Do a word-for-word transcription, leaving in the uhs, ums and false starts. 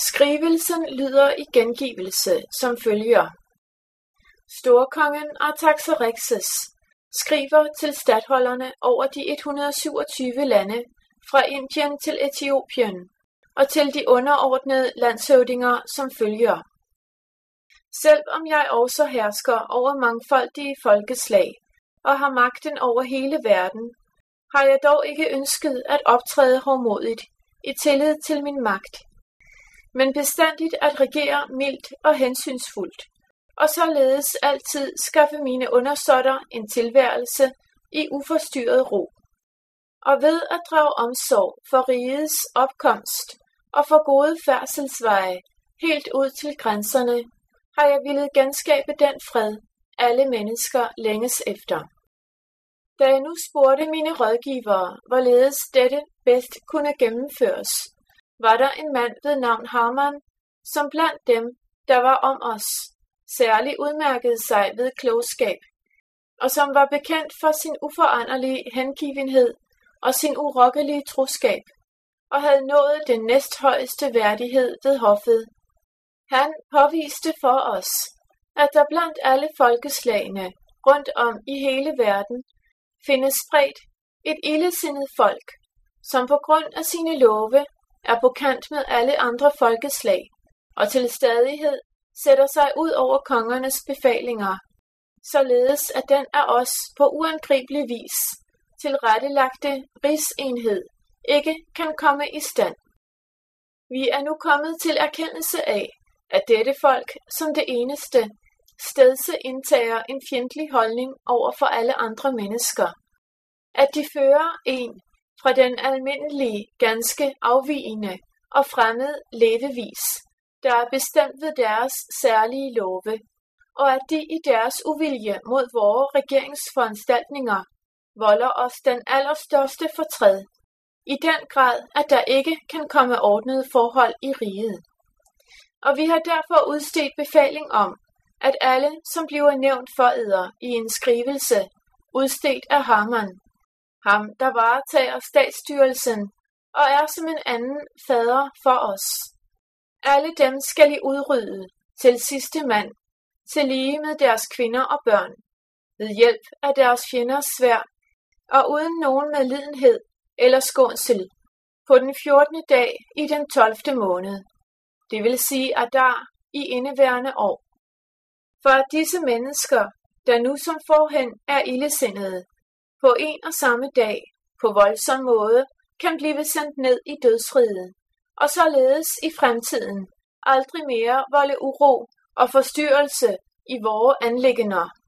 Skrivelsen lyder i gengivelse som følger. Storkongen Artaxerxes skriver til statholderne over de et hundrede syvogtyve lande fra Indien til Etiopien og til de underordnede landshøvdinger som følger. Selv om jeg også hersker over mangfoldige folkeslag og har magten over hele verden, har jeg dog ikke ønsket at optræde hårdmodigt i tillid til min magt, men bestandigt at regere mildt og hensynsfuldt, og således altid skaffe mine undersåtter en tilværelse i uforstyrret ro. Og ved at drage omsorg for rigets opkomst og for gode færdselsveje helt ud til grænserne, har jeg villet genskabe den fred, alle mennesker længes efter. Da jeg nu spurgte mine rådgivere, hvorledes dette bedst kunne gennemføres, var der en mand ved navn Haman, som blandt dem, der var om os, særligt udmærkede sig ved klogskab, og som var bekendt for sin uforanderlige hengivenhed og sin urokkelige troskab, og havde nået den næsthøjeste værdighed ved hoffet. Han påviste for os, at der blandt alle folkeslagene rundt om i hele verden findes spredt et ildesindet folk, som på grund af sine love er på kant med alle andre folkeslag, og til stadighed sætter sig ud over kongernes befalinger, således at den af os på uangribelig vis tilrettelagte rigsenhed ikke kan komme i stand. Vi er nu kommet til erkendelse af, at dette folk som det eneste stedse indtager en fjendtlig holdning over for alle andre mennesker, at de fører en fra den almindelige, ganske afvigende og fremmede levevis, der er bestemt ved deres særlige love, og at de i deres uvilje mod vore regeringsforanstaltninger volder os den allerstørste fortræd, i den grad, at der ikke kan komme ordnede forhold i riget. Og vi har derfor udstedt befaling om, at alle, som bliver nævnt for eder i en skrivelse, udstedt af Haman, ham der varetager statsstyrelsen og er som en anden fader for os. Alle dem skal I udrydde til sidste mand, til lige med deres kvinder og børn, ved hjælp af deres fjenders sværd, og uden nogen medlidenhed eller skånsel, på den fjortende dag i den tolvte måned, det vil sige Adar i indeværende år. For at disse mennesker, der nu som forhen er illesindede, på en og samme dag, på voldsom måde, kan blive sendt ned i dødsriget, og således i fremtiden aldrig mere volde uro og forstyrrelse i vore anliggender.